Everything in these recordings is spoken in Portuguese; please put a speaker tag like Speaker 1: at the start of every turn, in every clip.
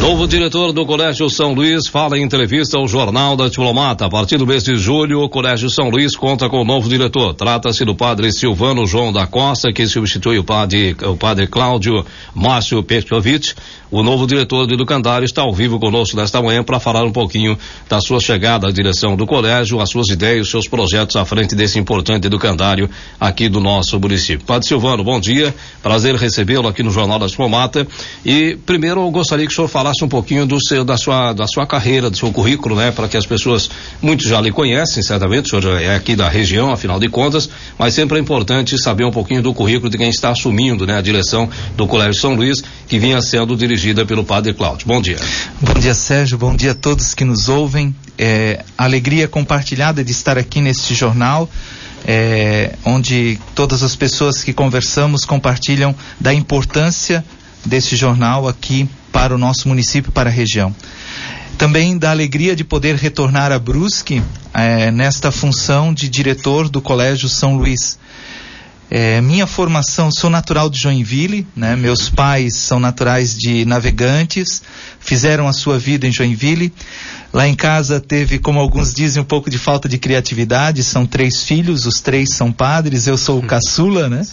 Speaker 1: Novo diretor do Colégio São Luís fala em entrevista ao Jornal da Diplomata. A partir do mês de julho, o Colégio São Luís conta com o novo diretor. Trata-se do padre Silvano João da Costa, que substitui o padre Cláudio Márcio Petkovic. O novo diretor do Educandário está ao vivo conosco nesta manhã para falar um pouquinho da sua chegada à direção do colégio, as suas ideias, os seus projetos à frente desse importante educandário aqui do nosso município. Padre Silvano, bom dia. Prazer recebê-lo aqui no Jornal da Diplomata. E primeiro eu gostaria que o senhor falasse um pouquinho da sua carreira, do seu currículo, né? Para que as pessoas, muitos já lhe conhecem, certamente, o senhor é aqui da região, afinal de contas, mas sempre é importante saber um pouquinho do currículo de quem está assumindo, né? A direção do Colégio São Luís, que vinha sendo dirigida pelo padre Cláudio. Bom dia.
Speaker 2: Bom dia, Sérgio, bom dia a todos que nos ouvem. Alegria compartilhada de estar aqui neste jornal, onde todas as pessoas que conversamos compartilham da importância desse jornal aqui para o nosso município, para a região. Também da alegria de poder retornar a Brusque nesta função de diretor do Colégio São Luís. Minha formação, sou natural de Joinville, né? Meus pais são naturais de Navegantes, fizeram a sua vida em Joinville. Lá em casa teve, como alguns dizem, um pouco de falta de criatividade. São 3 filhos, os 3 são padres, eu sou o caçula, né?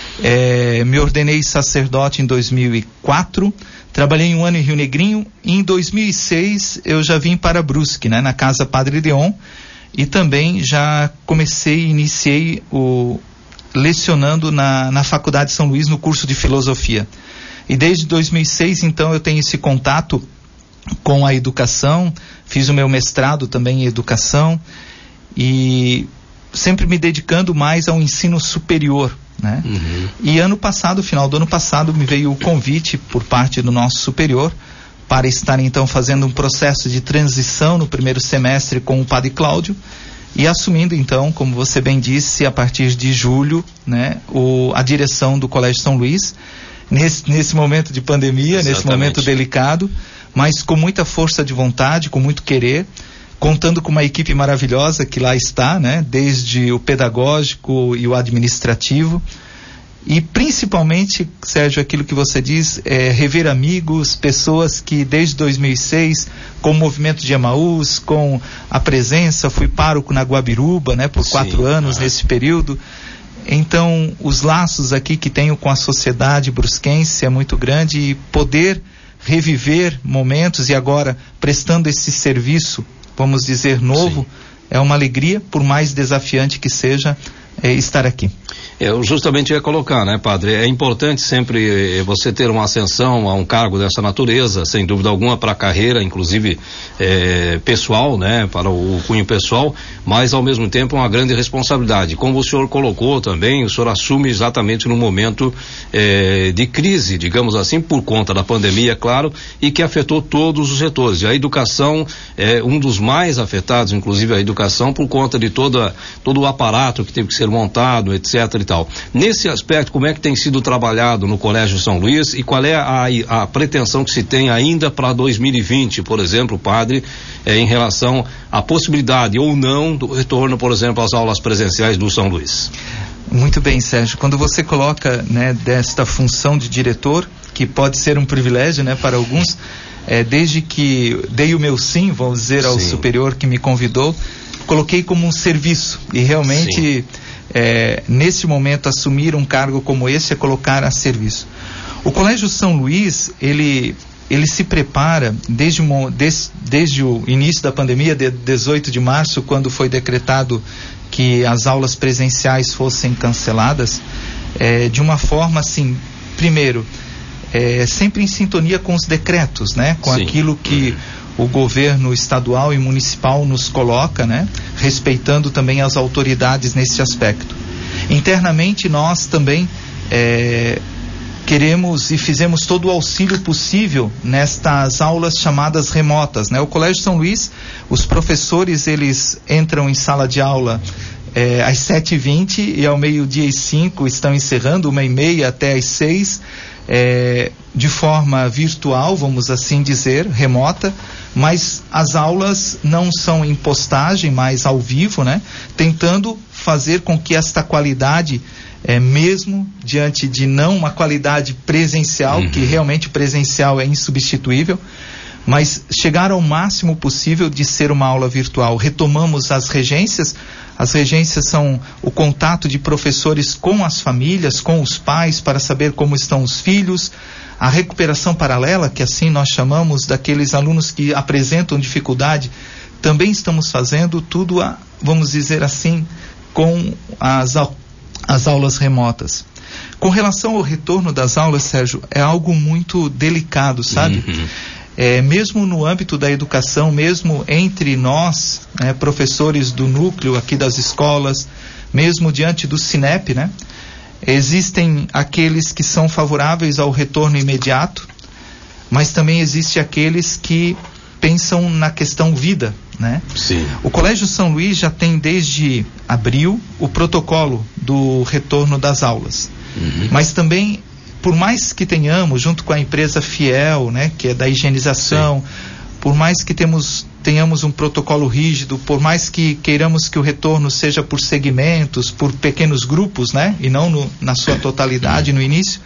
Speaker 2: Me ordenei sacerdote em 2004, trabalhei um ano em Rio Negrinho, e em 2006 eu já vim para Brusque, né? Na Casa Padre Leon, e também já iniciei lecionando na Faculdade São Luís, no curso de Filosofia. E desde 2006, então, eu tenho esse contato com a educação, fiz o meu mestrado também em educação, e sempre me dedicando mais ao ensino superior, né? E ano passado, final do ano passado, me veio o convite por parte do nosso superior para estar, então, fazendo um processo de transição no primeiro semestre com o padre Cláudio, e assumindo, então, como você bem disse, a partir de julho, né, a direção do Colégio São Luís, nesse momento de pandemia, nesse momento delicado, mas com muita força de vontade, com muito querer, contando com uma equipe maravilhosa que lá está, né, desde o pedagógico e o administrativo. E principalmente, Sérgio, aquilo que você diz, rever amigos, pessoas que desde 2006, com o movimento de Emaús, com a presença, fui pároco na Guabiruba, né, por 4 anos nesse período. Então, os laços aqui que tenho com a sociedade brusquense é muito grande, e poder reviver momentos e agora prestando esse serviço, vamos dizer, novo, é uma alegria, por mais desafiante que seja, estar aqui.
Speaker 1: Eu justamente ia colocar, né, padre, é importante sempre você ter uma ascensão a um cargo dessa natureza, sem dúvida alguma, para a carreira, inclusive pessoal, né, para o cunho pessoal, mas ao mesmo tempo uma grande responsabilidade. Como o senhor colocou também, o senhor assume exatamente no momento de crise, digamos assim, por conta da pandemia, claro, e que afetou todos os setores. E a educação é um dos mais afetados, inclusive a educação, por conta de todo o aparato que teve que ser montado, etc. e tal. Nesse aspecto, como é que tem sido trabalhado no Colégio São Luís, e qual é a pretensão que se tem ainda para 2020, por exemplo, padre, em relação à possibilidade ou não do retorno, por exemplo, às aulas presenciais do São Luís?
Speaker 2: Muito bem, Sérgio. Quando você coloca, né, desta função de diretor, que pode ser um privilégio, né, para alguns, desde que dei o meu sim, vamos dizer, ao superior que me convidou, coloquei como um serviço, e realmente nesse momento assumir um cargo como esse é colocar a serviço. O Colégio São Luís, ele se prepara desde o início da pandemia, de 18 de março, quando foi decretado que as aulas presenciais fossem canceladas, de uma forma assim, primeiro, sempre em sintonia com os decretos, né, com aquilo que o governo estadual e municipal nos coloca, né? Respeitando também as autoridades nesse aspecto. Internamente nós também queremos e fizemos todo o auxílio possível nestas aulas chamadas remotas, né? O Colégio São Luís, os professores, eles entram em sala de aula às 7h20 e ao 12h05 estão encerrando, 1h30 até às 6h, de forma virtual, vamos assim dizer, remota, mas as aulas não são em postagem, mas ao vivo, né? Tentando fazer com que esta qualidade mesmo diante de não uma qualidade presencial, que realmente presencial é insubstituível, mas chegar ao máximo possível de ser uma aula virtual. Retomamos as regências são o contato de professores com as famílias, com os pais, para saber como estão os filhos, a recuperação paralela, que assim nós chamamos, daqueles alunos que apresentam dificuldade, também estamos fazendo tudo, vamos dizer assim, com as aulas remotas. Com relação ao retorno das aulas, Sérgio, é algo muito delicado, sabe? Mesmo no âmbito da educação, mesmo entre nós, professores do núcleo aqui das escolas, mesmo diante do Sinep, existem aqueles que são favoráveis ao retorno imediato, mas também existe aqueles que pensam na questão vida,
Speaker 1: Sim.
Speaker 2: O Colégio São Luís já tem desde abril o protocolo do retorno das aulas, mas também, por mais que tenhamos, junto com a empresa Fiel, que é da higienização, por mais que tenhamos um protocolo rígido, por mais que queiramos que o retorno seja por segmentos, por pequenos grupos, e não na sua totalidade no início,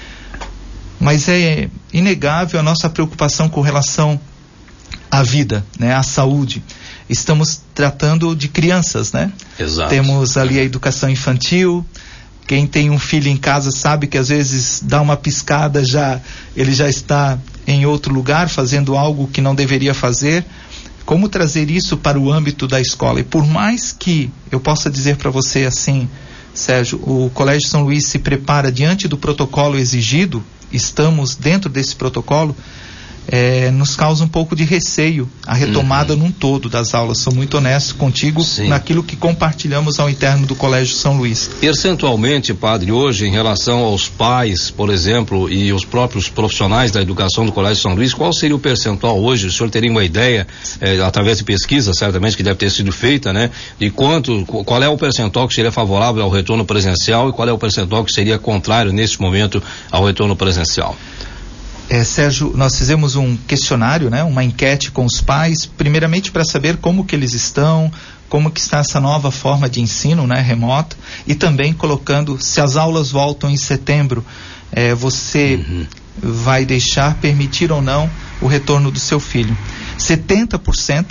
Speaker 2: mas é inegável a nossa preocupação com relação à vida, à saúde. Estamos tratando de crianças,
Speaker 1: Exato.
Speaker 2: Temos ali a educação infantil. Quem tem um filho em casa sabe que às vezes dá uma piscada, ele já está em outro lugar, fazendo algo que não deveria fazer. Como trazer isso para o âmbito da escola? E por mais que eu possa dizer para você assim, Sérgio, o Colégio São Luís se prepara diante do protocolo exigido, estamos dentro desse protocolo, nos causa um pouco de receio a retomada num todo das aulas. Sou muito honesto contigo naquilo que compartilhamos ao interno do Colégio São Luís.
Speaker 1: Percentualmente, padre, hoje, em relação aos pais, por exemplo, e os próprios profissionais da educação do Colégio São Luís, qual seria o percentual hoje? O senhor teria uma ideia, através de pesquisa, certamente, que deve ter sido feita, de qual é o percentual que seria favorável ao retorno presencial e qual é o percentual que seria contrário, nesse momento, ao retorno presencial?
Speaker 2: Sérgio, nós fizemos um questionário, uma enquete com os pais, primeiramente para saber como que eles estão, como que está essa nova forma de ensino, remota, e também colocando se as aulas voltam em setembro, você vai permitir ou não o retorno do seu filho. 70%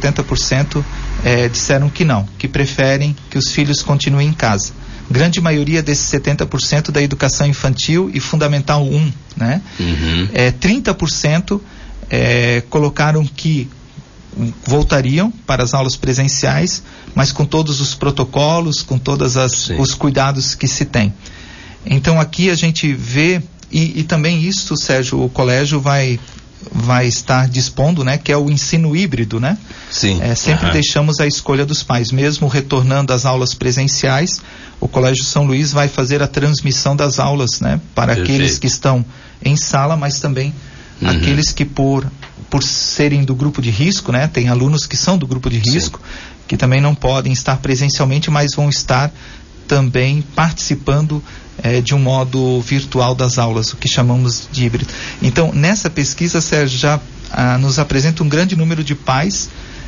Speaker 2: disseram que não, que preferem que os filhos continuem em casa. Grande maioria desses 70% da educação infantil e fundamental 1, 30% colocaram que voltariam para as aulas presenciais, mas com todos os protocolos, com todos os cuidados que se tem. Então aqui a gente vê, e também isso, Sérgio, o colégio vai estar dispondo, que é o ensino híbrido,
Speaker 1: Sim.
Speaker 2: Sempre deixamos a escolha dos pais, mesmo retornando às aulas presenciais, o Colégio São Luís vai fazer a transmissão das aulas, para aqueles que estão em sala, mas também aqueles que por serem do grupo de risco, tem alunos que são do grupo de risco, que também não podem estar presencialmente, mas vão estar também participando de um modo virtual das aulas, o que chamamos de híbrido. Então, nessa pesquisa, Sérgio, já nos apresenta um grande número de pais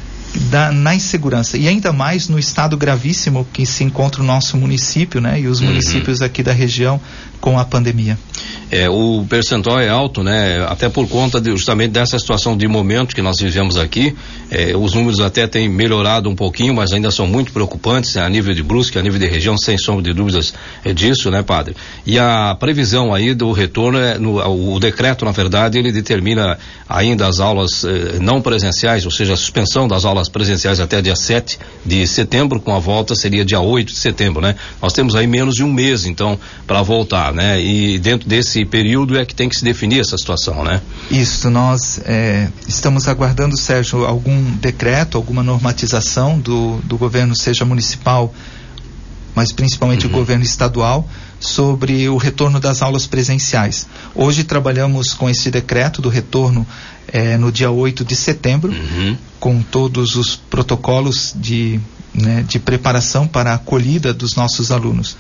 Speaker 2: na insegurança, e ainda mais no estado gravíssimo que se encontra o nosso município, e os municípios aqui da região com a pandemia.
Speaker 1: O percentual é alto, até por conta justamente dessa situação de momento que nós vivemos aqui. Os números até têm melhorado um pouquinho, mas ainda são muito preocupantes, a nível de Brusque, a nível de região, sem sombra de dúvidas disso, padre? E a previsão aí do retorno, o decreto, na verdade, ele determina ainda as aulas não presenciais, ou seja, a suspensão das aulas presenciais até dia 7 de setembro, com a volta seria dia 8 de setembro, Nós temos aí menos de um mês, então, para voltar, E dentro desse período é que tem que se definir essa situação,
Speaker 2: Isso, nós estamos aguardando, Sérgio, algum decreto, alguma normatização do governo, seja municipal, mas principalmente o governo estadual, sobre o retorno das aulas presenciais. Hoje trabalhamos com esse decreto do retorno no dia 8 de setembro, com todos os protocolos de preparação para a acolhida dos nossos alunos.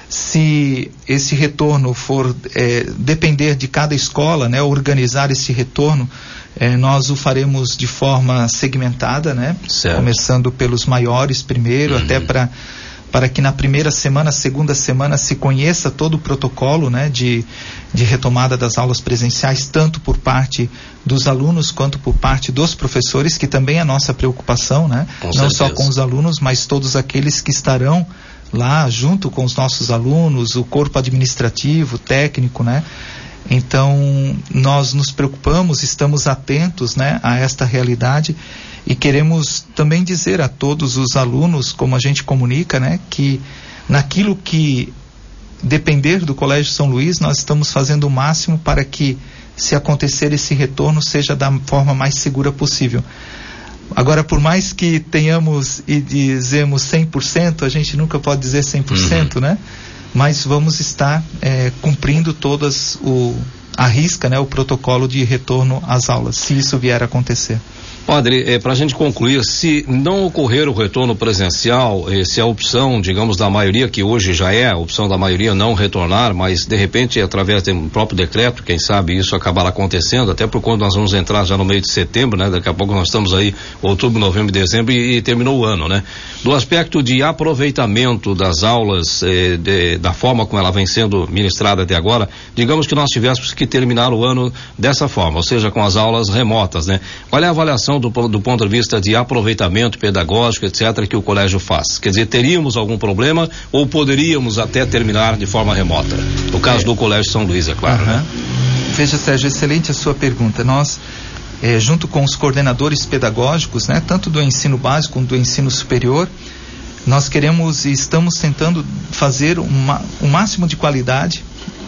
Speaker 2: Se esse retorno for depender de cada escola, organizar esse retorno, nós o faremos de forma segmentada,
Speaker 1: Certo.
Speaker 2: Começando pelos maiores primeiro, até para para que na primeira semana, segunda semana, se conheça todo o protocolo, né, de retomada das aulas presenciais, tanto por parte dos alunos quanto por parte dos professores, que também é a nossa preocupação, né? Não só com os alunos, mas todos aqueles que estarão lá junto com os nossos alunos, o corpo administrativo, técnico, né? Então, nós nos preocupamos, estamos atentos, né, a esta realidade, e queremos também dizer a todos os alunos, como a gente comunica, né, que naquilo que depender do Colégio São Luís, nós estamos fazendo o máximo para que, se acontecer esse retorno, seja da forma mais segura possível. Agora, por mais que tenhamos e dizemos 100%, a gente nunca pode dizer 100%, né? Mas vamos estar cumprindo todas a risca, né, o protocolo de retorno às aulas, se isso vier a acontecer.
Speaker 1: Padre, para a gente concluir, se não ocorrer o retorno presencial, se a opção, digamos, da maioria, que hoje já é a opção da maioria não retornar, mas de repente através do próprio decreto, quem sabe isso acabar acontecendo, até por quando nós vamos entrar já no meio de setembro, né? Daqui a pouco nós estamos aí, outubro, novembro, dezembro e terminou o ano, né? Do aspecto de aproveitamento das aulas, da forma como ela vem sendo ministrada até agora, digamos que nós tivéssemos que terminar o ano dessa forma, ou seja, com as aulas remotas, né? Qual é a avaliação do ponto de vista de aproveitamento pedagógico, etc., que o colégio faz? Quer dizer, teríamos algum problema ou poderíamos até terminar de forma remota? No caso do Colégio São Luís, é claro, né?
Speaker 2: Veja, Sérgio, excelente a sua pergunta. Nós, junto com os coordenadores pedagógicos, né, tanto do ensino básico como do ensino superior, nós queremos e estamos tentando fazer o máximo de qualidade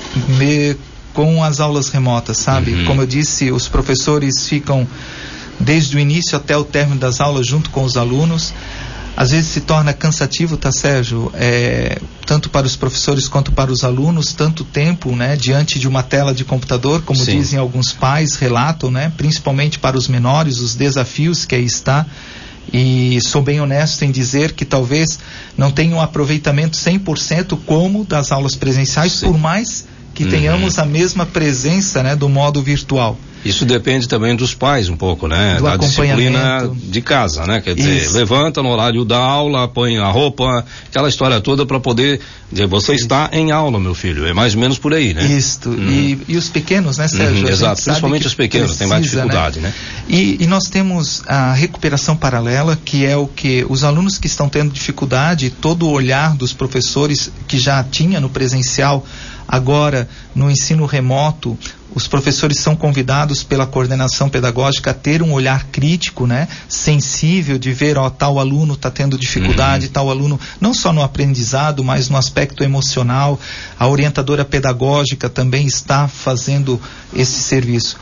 Speaker 2: com as aulas remotas, sabe? Como eu disse, os professores ficam desde o início até o término das aulas junto com os alunos. Às vezes se torna cansativo, tá, Sérgio? Tanto para os professores quanto para os alunos, tanto tempo, né, diante de uma tela de computador, como
Speaker 1: Sim.
Speaker 2: dizem alguns pais, relatam, né, principalmente para os menores, os desafios que aí está. E sou bem honesto em dizer que talvez não tenha um aproveitamento 100% como das aulas presenciais,
Speaker 1: Sim.
Speaker 2: por mais que tenhamos a mesma presença, né, do modo virtual.
Speaker 1: Isso depende também dos pais um pouco, né?
Speaker 2: Do
Speaker 1: da disciplina
Speaker 2: acompanhamento
Speaker 1: de casa, né? Quer dizer, levanta no horário da aula, põe a roupa, aquela história toda para poder dizer, você está em aula, meu filho. É mais ou menos por aí, né?
Speaker 2: Isto. E os pequenos, né, Sérgio?
Speaker 1: Exato, principalmente os pequenos, têm mais dificuldade, né?
Speaker 2: E nós temos a recuperação paralela, que é o que os alunos que estão tendo dificuldade, todo o olhar dos professores que já tinha no presencial, agora no ensino remoto, os professores são convidados pela coordenação pedagógica a ter um olhar crítico, né, sensível, de ver, tal aluno está tendo dificuldade, tal aluno, não só no aprendizado, mas no aspecto emocional. A orientadora pedagógica também está fazendo esse serviço.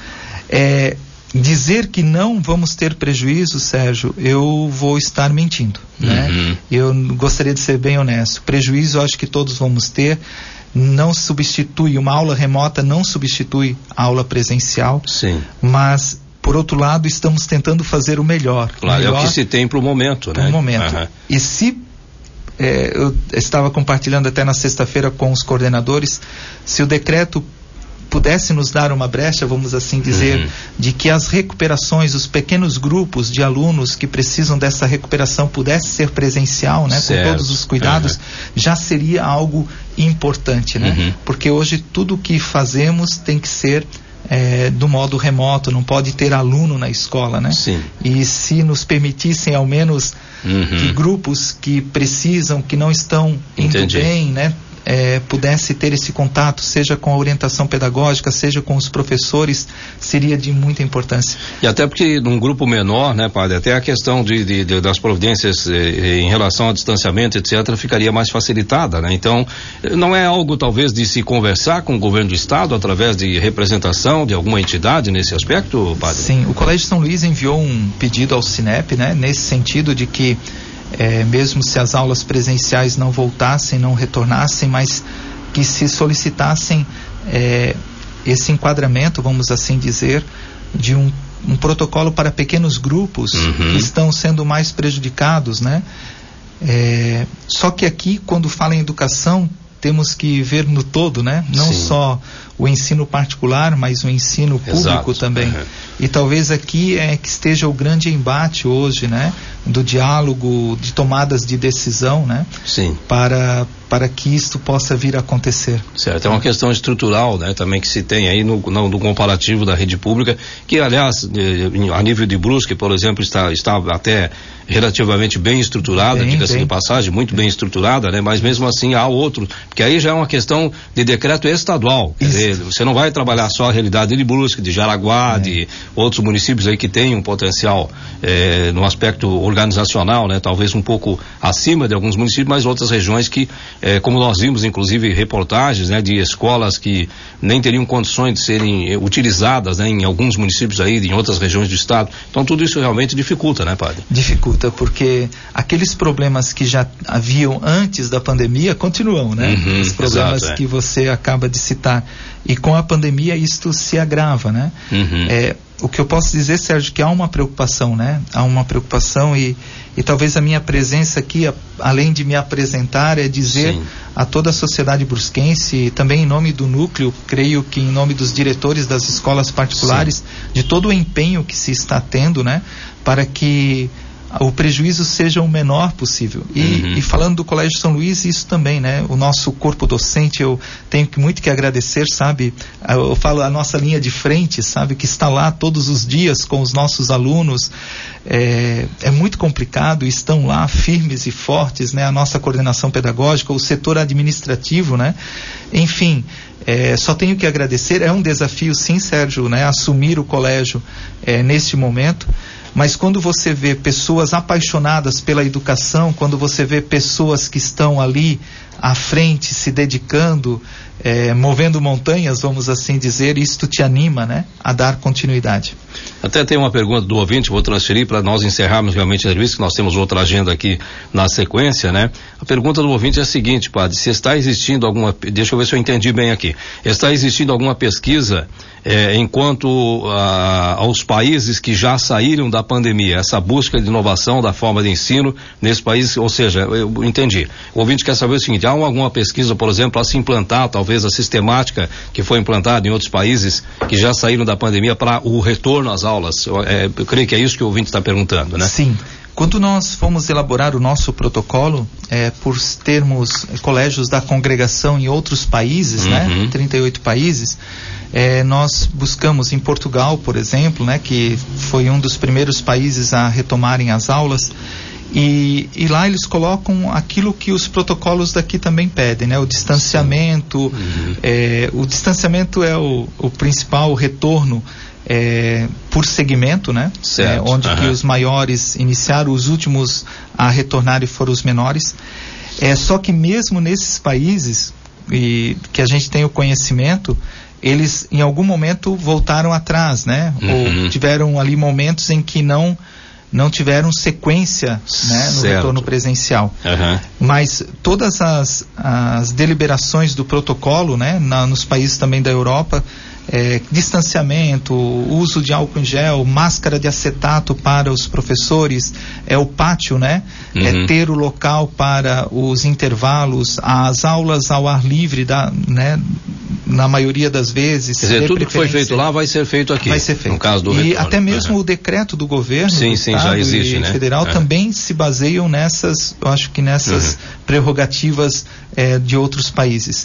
Speaker 2: Dizer que não vamos ter prejuízo, Sérgio, eu vou estar mentindo, né? Eu gostaria de ser bem honesto. Prejuízo eu acho que todos vamos ter. Não substitui, uma aula remota não substitui a aula presencial.
Speaker 1: Sim.
Speaker 2: Mas, por outro lado, estamos tentando fazer o melhor.
Speaker 1: Claro, é o que se tem para o momento, né?
Speaker 2: Para o momento. E se eu estava compartilhando até na sexta-feira com os coordenadores, se o decreto pudesse nos dar uma brecha, vamos assim dizer, de que as recuperações, os pequenos grupos de alunos que precisam dessa recuperação pudesse ser presencial, né, com todos os cuidados, já seria algo importante, né? Porque hoje tudo que fazemos tem que ser do modo remoto, não pode ter aluno na escola, né?
Speaker 1: Sim.
Speaker 2: E se nos permitissem ao menos que grupos que precisam, que não estão indo bem, né, pudesse ter esse contato, seja com a orientação pedagógica, seja com os professores, seria de muita importância.
Speaker 1: E até porque num grupo menor, né, padre, até a questão das providências em relação ao distanciamento, etc., ficaria mais facilitada, né? Então, não é algo talvez de se conversar com o governo do estado através de representação de alguma entidade nesse aspecto, padre?
Speaker 2: Sim, o Colégio São Luís enviou um pedido ao Cinep, né, nesse sentido de que mesmo se as aulas presenciais não voltassem, não retornassem, mas que se solicitassem esse enquadramento, vamos assim dizer, de um protocolo para pequenos grupos que estão sendo mais prejudicados, né? Só que aqui, quando fala em educação, temos que ver no todo, né? Não só o ensino particular, mas o ensino público também. E talvez aqui é que esteja o grande embate hoje, né? Do diálogo, de tomadas de decisão, né?
Speaker 1: Sim.
Speaker 2: Para que isto possa vir a acontecer.
Speaker 1: Certo, é uma questão estrutural, né, também que se tem aí no comparativo da rede pública, que aliás, a nível de Brusque, por exemplo, está até relativamente bem estruturada, diga-se de passagem, muito bem estruturada, né, mas mesmo assim há outro, porque aí já é uma questão de decreto estadual, quer dizer, você não vai trabalhar só a realidade de Brusque, de Jaraguá, de outros municípios aí que têm um potencial no aspecto organizacional, né, talvez um pouco acima de alguns municípios, mas outras regiões que como nós vimos, inclusive, reportagens, né, de escolas que nem teriam condições de serem utilizadas, né, em alguns municípios aí, em outras regiões do estado. Então, tudo isso realmente dificulta, né, padre?
Speaker 2: Dificulta, porque aqueles problemas que já haviam antes da pandemia continuam, né? Os problemas que você acaba de citar. E com a pandemia, isto se agrava, né? O que eu posso dizer, Sérgio, que há uma preocupação, né? Há uma preocupação e talvez a minha presença aqui, além de me apresentar, é dizer a toda a sociedade brusquense, e também em nome do núcleo, creio que em nome dos diretores das escolas particulares, de todo o empenho que se está tendo, né? Para que o prejuízo seja o menor possível. E falando do Colégio São Luís, isso também, né? O nosso corpo docente, eu tenho muito que agradecer, sabe? Eu falo a nossa linha de frente, sabe? Que está lá todos os dias com os nossos alunos. É muito complicado, estão lá firmes e fortes, né? A nossa coordenação pedagógica, o setor administrativo, né? Enfim, só tenho que agradecer. É um desafio, sim, Sérgio, né? Assumir o colégio neste momento. Mas quando você vê pessoas apaixonadas pela educação, quando você vê pessoas que estão ali à frente, se dedicando, movendo montanhas, vamos assim dizer, isto te anima, né, a dar continuidade.
Speaker 1: Até tem uma pergunta do ouvinte, vou transferir para nós encerrarmos realmente a entrevista, que nós temos outra agenda aqui na sequência, né? A pergunta do ouvinte é a seguinte, padre, se está existindo alguma, deixa eu ver se eu entendi bem aqui, está existindo alguma pesquisa enquanto aos países que já saíram da pandemia, essa busca de inovação da forma de ensino nesse país, ou seja, eu entendi, o ouvinte quer saber o seguinte, há alguma pesquisa, por exemplo, a se implantar talvez a sistemática que foi implantada em outros países que já saíram da pandemia para o retorno às aulas? Eu creio que é isso que o ouvinte está perguntando, né?
Speaker 2: Sim. Quando nós fomos elaborar o nosso protocolo, por termos colégios da congregação em outros países, né, 38 países, nós buscamos em Portugal, por exemplo, né, que foi um dos primeiros países a retomarem as aulas, e lá eles colocam aquilo que os protocolos daqui também pedem, né, o distanciamento, o distanciamento é o principal retorno por segmento, né? Onde que os maiores iniciaram, os últimos a retornarem foram os menores. Só que mesmo nesses países que a gente tem o conhecimento, eles em algum momento voltaram atrás, né? Ou tiveram ali momentos em que não tiveram sequência, né, no retorno presencial. Mas todas as deliberações do protocolo, né, nos países também da Europa, distanciamento, uso de álcool em gel, máscara de acetato para os professores, o pátio, né? Ter o local para os intervalos, as aulas ao ar livre, né? Na maioria das vezes.
Speaker 1: Quer dizer, tudo que foi feito lá vai ser feito aqui.
Speaker 2: Vai ser feito.
Speaker 1: No caso do
Speaker 2: retorno.
Speaker 1: E
Speaker 2: até mesmo o decreto do governo,
Speaker 1: sim, já existe, né?
Speaker 2: Federal, também se baseiam nessas, eu acho que nessas prerrogativas de outros países.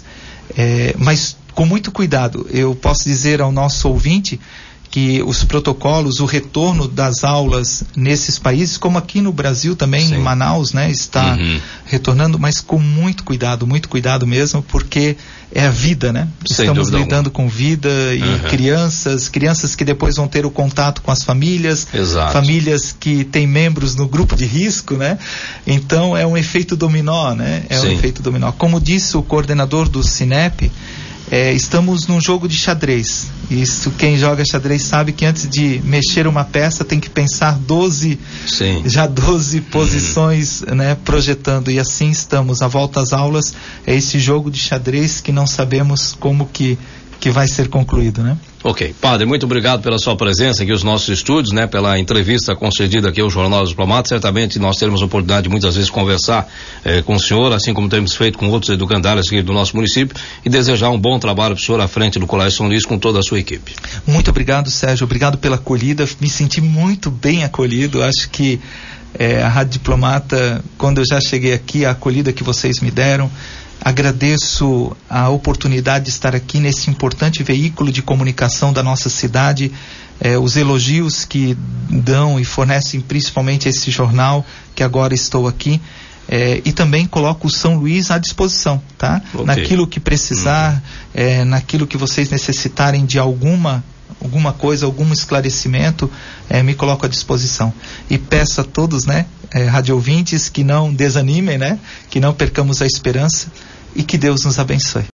Speaker 2: Mas com muito cuidado, eu posso dizer ao nosso ouvinte que os protocolos, o retorno das aulas nesses países, como aqui no Brasil também, em Manaus, né, está retornando, mas com muito cuidado mesmo, porque é a vida, né? Estamos lidando com vida e crianças que depois vão ter o contato com as famílias, famílias que têm membros no grupo de risco, né? Então é um efeito dominó, né? Um efeito dominó. Como disse o coordenador do Sinep, estamos num jogo de xadrez. Isso, quem joga xadrez sabe que antes de mexer uma peça tem que pensar 12 posições, né, projetando, e assim estamos. A volta às aulas é esse jogo de xadrez que não sabemos como que vai ser concluído, né?
Speaker 1: Ok. Padre, muito obrigado pela sua presença aqui nos nossos estúdios, né? Pela entrevista concedida aqui ao Jornal dos Diplomatas. Certamente nós teremos a oportunidade de muitas vezes conversar com o senhor, assim como temos feito com outros educandários aqui do nosso município, e desejar um bom trabalho para o senhor à frente do Colégio São Luís com toda a sua equipe.
Speaker 2: Muito obrigado, Sérgio. Obrigado pela acolhida. Me senti muito bem acolhido. Acho que a Rádio Diplomata, quando eu já cheguei aqui, a acolhida que vocês me deram, agradeço a oportunidade de estar aqui nesse importante veículo de comunicação da nossa cidade, os elogios que dão e fornecem principalmente esse jornal que agora estou aqui, e também coloco o São Luís à disposição, tá? Okay. Naquilo que precisar, naquilo que vocês necessitarem de alguma coisa, algum esclarecimento, me coloco à disposição. E peço a todos, né, rádio ouvintes, que não desanimem, né, que não percamos a esperança e que Deus nos abençoe.